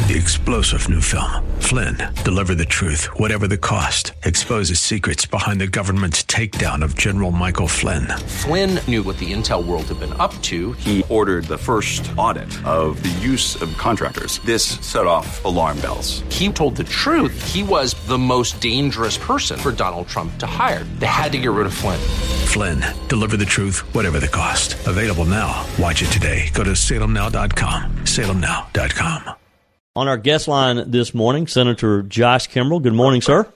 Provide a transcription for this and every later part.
The explosive new film, Flynn, deliver the truth, whatever the cost, exposes secrets behind the government's takedown of General Michael Flynn. Flynn knew what the intel world had been up to. He ordered the first audit of the use of contractors. This set off alarm bells. He told the truth. He was the most dangerous person for Donald Trump to hire. They had to get rid of Flynn. Flynn, deliver the truth, whatever the cost. Available now. Watch it today. Go to salemnow.com. salemnow.com. On our guest line this morning, Senator Josh Kimbrell. Good morning, sir.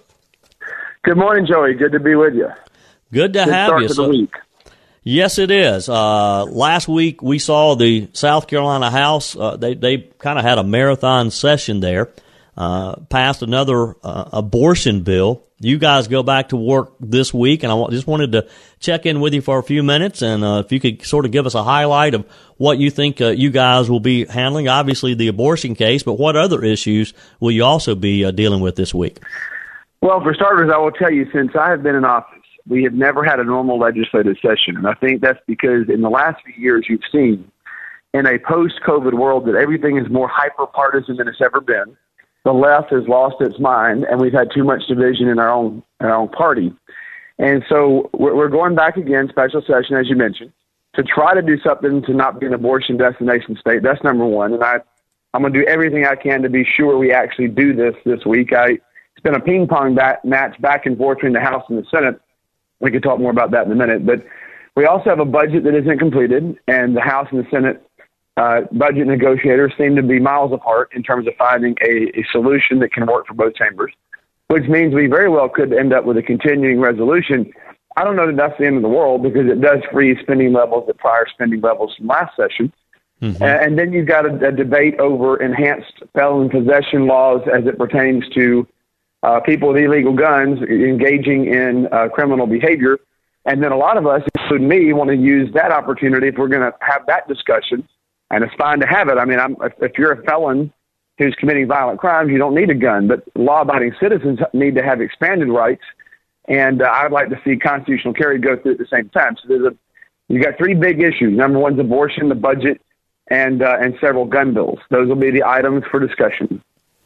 Good morning, Joey. Good to be with you. Good to have you. Good start to the week. Yes, it is. Last week we saw the South Carolina House. They kind of had a marathon session there. Passed another abortion bill. You guys go back to work this week, and I just wanted to check in with you for a few minutes, and if you could sort of give us a highlight of what you think you guys will be handling. Obviously, the abortion case, but what other issues will you also be dealing with this week? Well, for starters, I will tell you, since I have been in office, we have never had a normal legislative session, and I think that's because in the last few years you've seen in a post-COVID world that everything is more hyper-partisan than it's ever been. The left has lost its mind, and we've had too much division in our own party. And so we're going back again, special session, as you mentioned, to try to do something to not be an abortion destination state. That's number one. And I'm going to do everything I can to be sure we actually do this week. It's been a ping-pong match back and forth between the House and the Senate. We could talk more about that in a minute. But we also have a budget that isn't completed, and the House and the Senate budget negotiators seem to be miles apart in terms of finding a solution that can work for both chambers, which means we very well could end up with a continuing resolution. I don't know that that's the end of the world because it does freeze spending levels at prior spending levels from last session. Mm-hmm. And then you've got a debate over enhanced felon possession laws as it pertains to people with illegal guns engaging in criminal behavior. And then a lot of us, including me, want to use that opportunity if we're going to have that discussion. And it's fine to have it. I mean, if you're a felon who's committing violent crimes, you don't need a gun. But law-abiding citizens need to have expanded rights. And I'd like to see constitutional carry go through at the same time. So you've got three big issues. Number one is abortion, the budget, and several gun bills. Those will be the items for discussion.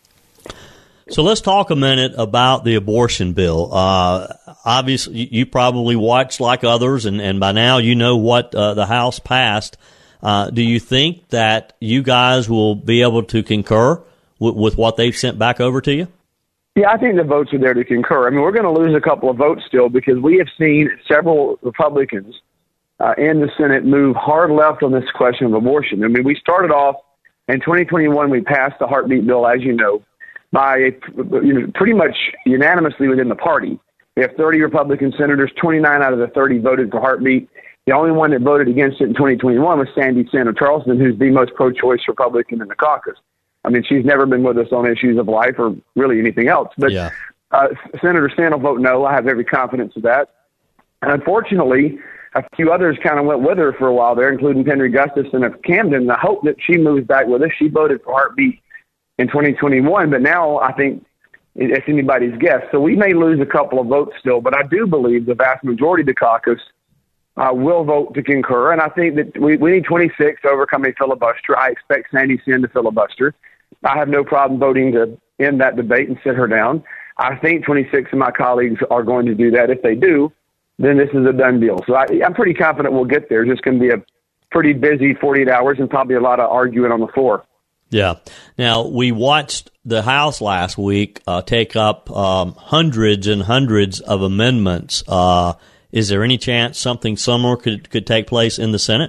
So let's talk a minute about the abortion bill. Obviously, you probably watched like others, and by now you know what the House passed. Do you think that you guys will be able to concur with what they've sent back over to you? Yeah, I think the votes are there to concur. I mean, we're going to lose a couple of votes still because we have seen several Republicans in the Senate move hard left on this question of abortion. I mean, we started off in 2021, we passed the heartbeat bill, as you know, by pretty much unanimously within the party. We have 30 Republican senators, 29 out of the 30 voted for heartbeat. The only one that voted against it in 2021 was Sandy Sanders Charleston, who's the most pro-choice Republican in the caucus. I mean, she's never been with us on issues of life or really anything else. But yeah. Senator Sanders will vote no. I have every confidence of that. And unfortunately, a few others kind of went with her for a while there, including Henry Gustafson of Camden. And I hope that she moves back with us. She voted for heartbeat in 2021, but now I think it's anybody's guess. So we may lose a couple of votes still, but I do believe the vast majority of the caucus will vote to concur, and I think that we need 26 to overcome a filibuster. I expect Sandy Sin to filibuster. I have no problem voting to end that debate and sit her down. I think 26 of my colleagues are going to do that. If they do, then this is a done deal. So I'm pretty confident we'll get there. It's just going to be a pretty busy 48 hours and probably a lot of arguing on the floor. Yeah. Now, we watched the House last week take up hundreds and hundreds of amendments. Is there any chance something similar could take place in the Senate?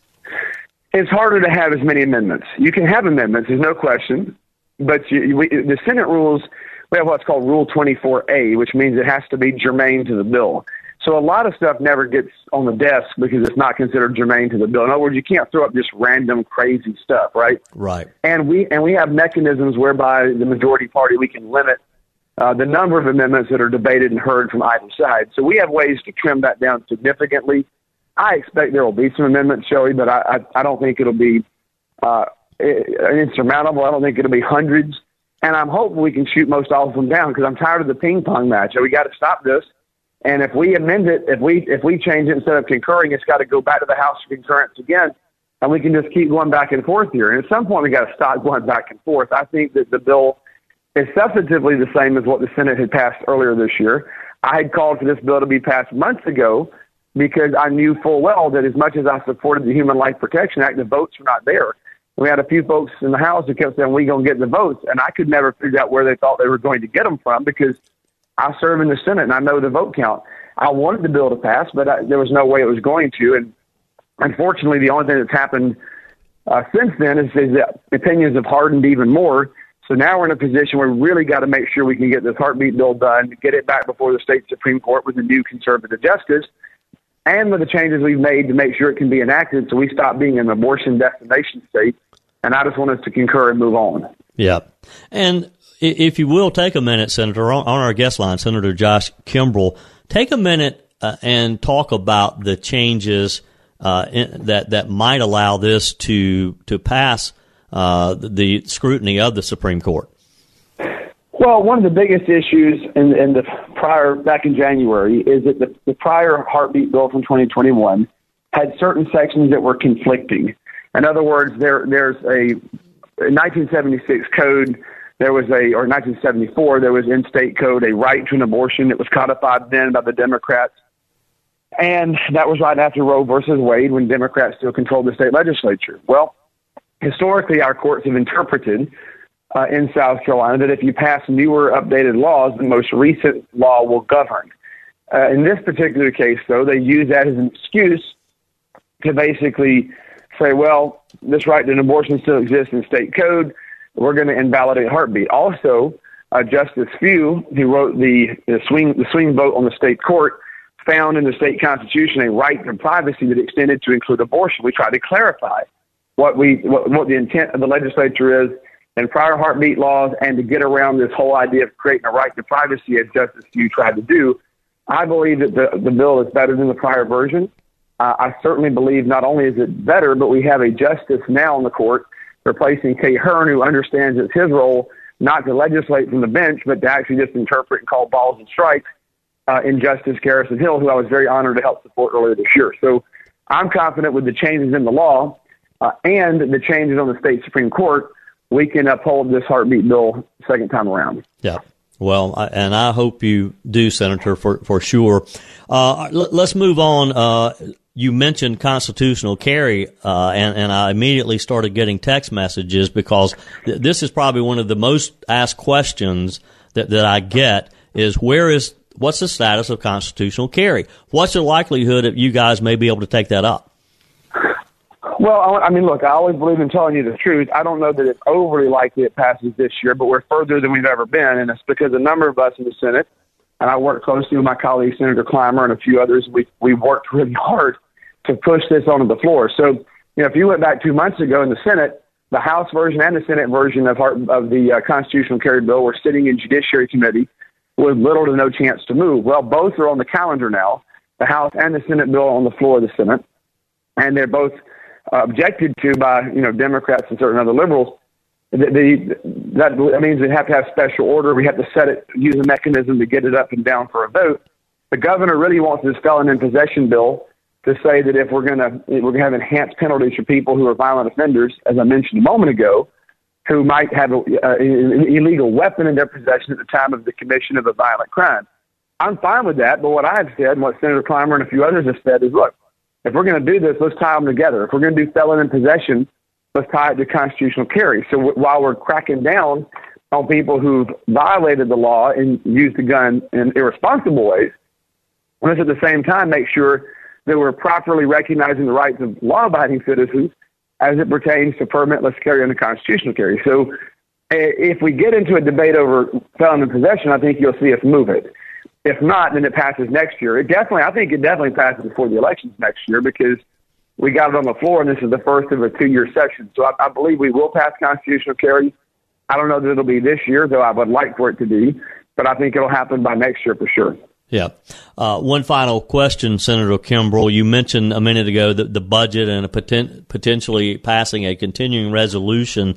It's harder to have as many amendments. You can have amendments, there's no question, but the Senate rules, we have what's called Rule 24A, which means it has to be germane to the bill. So a lot of stuff never gets on the desk because it's not considered germane to the bill. In other words, you can't throw up just random crazy stuff, right? Right. And we have mechanisms whereby the majority party, we can limit the number of amendments that are debated and heard from either side. So we have ways to trim that down significantly. I expect there will be some amendments, Joey, but I don't think it'll be insurmountable. I don't think it'll be hundreds. And I'm hoping we can shoot most all of them down because I'm tired of the ping pong match. We got to stop this. And if we amend it, if we change it instead of concurring, it's got to go back to the House for concurrence again. and we can just keep going back and forth here. And at some point, we got to stop going back and forth. I think that the bill is substantively the same as what the Senate had passed earlier this year. I had called for this bill to be passed months ago because I knew full well that as much as I supported the Human Life Protection Act, the votes were not there. We had a few folks in the House who kept saying, we going to get the votes, and I could never figure out where they thought they were going to get them from because I serve in the Senate and I know the vote count. I wanted the bill to pass, but there was no way it was going to. And unfortunately, the only thing that's happened since then is that opinions have hardened even more. So now we're in a position where we really got to make sure we can get this heartbeat bill done, get it back before the state Supreme Court with a new conservative justice, and with the changes we've made to make sure it can be enacted so we stop being an abortion destination state. And I just want us to concur and move on. Yeah. And if you will, take a minute, Senator, on our guest line, Senator Josh Kimbrell, take a minute and talk about the changes that might allow this to pass the scrutiny of the Supreme Court. Well, one of the biggest issues in the back in January is that the prior heartbeat bill from 2021 had certain sections that were conflicting. In other words, there's a 1976 code, or 1974, there was in state code a right to an abortion that was codified then by the Democrats. And that was right after Roe versus Wade when Democrats still controlled the state legislature. Well, historically, our courts have interpreted in South Carolina that if you pass newer, updated laws, the most recent law will govern. In this particular case, though, they use that as an excuse to basically say, well, this right to an abortion still exists in state code. We're going to invalidate heartbeat. Also, Justice Few, who wrote the swing vote on the state court, found in the state constitution a right to privacy that extended to include abortion. We tried to clarify what the intent of the legislature is in prior heartbeat laws and to get around this whole idea of creating a right to privacy, as Justice Few tried to do. I believe that the bill is better than the prior version. I certainly believe not only is it better, but we have a justice now on the court replacing Kay Hearn, who understands it's his role not to legislate from the bench, but to actually just interpret and call balls and strikes in Justice Garrison Hill, who I was very honored to help support earlier this year. So I'm confident with the changes in the law and the changes on the state Supreme Court, we can uphold this heartbeat bill second time around. Yeah. Well, and I hope you do, Senator, for sure. Let's move on. You mentioned constitutional carry, and I immediately started getting text messages because this is probably one of the most asked questions that I get is what's the status of constitutional carry? What's the likelihood that you guys may be able to take that up? Well, I mean, look, I always believe in telling you the truth. I don't know that it's overly likely it passes this year, but we're further than we've ever been, and it's because a number of us in the Senate, and I work closely with my colleague, Senator Clymer, and a few others, we worked really hard to push this onto the floor. So, if you went back 2 months ago in the Senate, the House version and the Senate version of the constitutional carry bill were sitting in Judiciary Committee with little to no chance to move. Well, both are on the calendar now, the House and the Senate bill on the floor of the Senate, and they're both objected to by Democrats and certain other liberals. That means we have to have special order. We have to use a mechanism to get it up and down for a vote. The governor really wants this felon in possession bill to say that if we're going to have enhanced penalties for people who are violent offenders, as I mentioned a moment ago, who might have an illegal weapon in their possession at the time of the commission of a violent crime. I'm fine with that, but what I've said and what Senator Clymer and a few others have said is, look, if we're going to do this, let's tie them together. If we're going to do felon in possession, let's tie it to constitutional carry. So while we're cracking down on people who've violated the law and used the gun in irresponsible ways, let's at the same time make sure that we're properly recognizing the rights of law-abiding citizens as it pertains to permitless carry and constitutional carry. So if we get into a debate over felon in possession, I think you'll see us move it. If not, then it passes next year. I think it definitely passes before the elections next year because we got it on the floor and this is the first of a 2-year session. So I believe we will pass constitutional carry. I don't know that it'll be this year, though I would like for it to be, but I think it'll happen by next year for sure. Yeah. One final question, Senator Kimbrell. You mentioned a minute ago the budget and potentially passing a continuing resolution.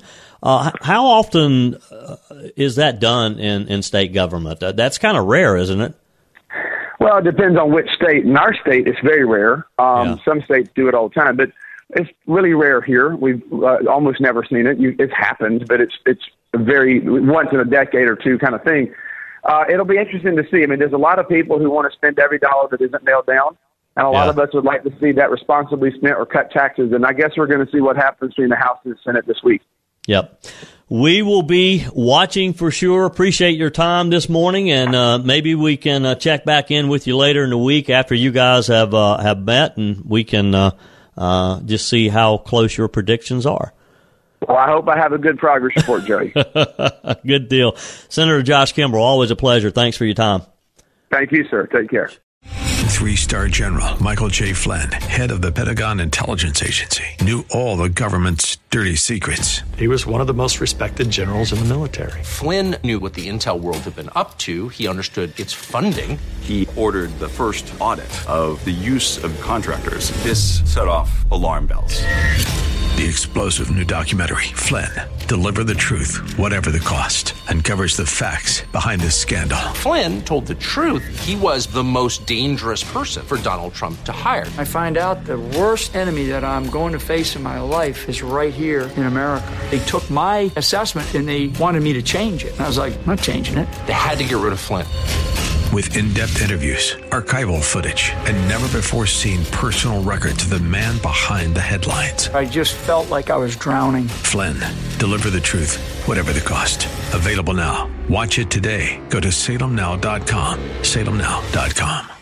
How often is that done in state government? That's kind of rare, isn't it? Well, it depends on which state. In our state, it's very rare. Some states do it all the time. But It's really rare here. We've almost never seen it. It's happened, but it's a very once in a decade or two kind of thing. It'll be interesting to see. I mean, there's a lot of people who want to spend every dollar that isn't nailed down, and a lot of us would like to see that responsibly spent or cut taxes. And I guess we're going to see what happens between the House and the Senate this week. Yep. We will be watching for sure. Appreciate your time this morning, and maybe we can check back in with you later in the week after you guys have met, and we can just see how close your predictions are. Well, I hope I have a good progress report, Joey. Good deal. Senator Josh Kimbrell, always a pleasure. Thanks for your time. Thank you, sir. Take care. 3-star General Michael J. Flynn, head of the Pentagon Intelligence Agency, knew all the government's dirty secrets. He was one of the most respected generals in the military. Flynn knew what the intel world had been up to. He understood its funding. He ordered the first audit of the use of contractors. This set off alarm bells. The explosive new documentary, Flynn, Deliver the Truth, Whatever the Cost, uncovers the facts behind this scandal. Flynn told the truth. He was the most dangerous person for Donald Trump to hire. I find out the worst enemy that I'm going to face in my life is right here in America. They took my assessment and they wanted me to change it. And I was like, I'm not changing it. They had to get rid of Flynn. With in-depth interviews, archival footage, and never-before-seen personal records of the man behind the headlines. I just felt like I was drowning. Flynn, Deliver the Truth, Whatever the Cost. Available now. Watch it today. Go to salemnow.com. salemnow.com.